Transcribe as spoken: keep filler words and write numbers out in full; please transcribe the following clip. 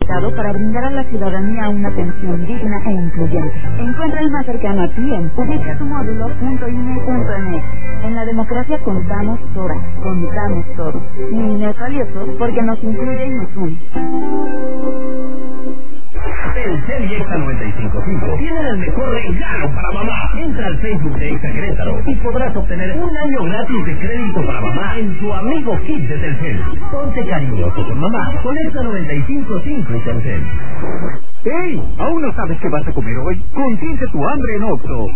capacitado para brindar a la ciudadanía una atención digna e incluyente. Encuentra el más cercano a ti en ubica tu módulo punto i n e punto m x. En la democracia contamos todas, contamos todos. Mi I N E es valioso porque nos incluye y nos une. Telcel y Exa noventa y cinco punto cinco tienen el mejor regalo para mamá. Entra al Facebook de Exa Querétaro y podrás obtener un año gratis de crédito para mamá en su amigo Kit de Telcel. Ponte cariñoso con mamá con Exa noventa y cinco punto cinco y Telcel. ¡Hey! ¿Aún no sabes qué vas a comer hoy? Consiente tu hambre en Oxxo.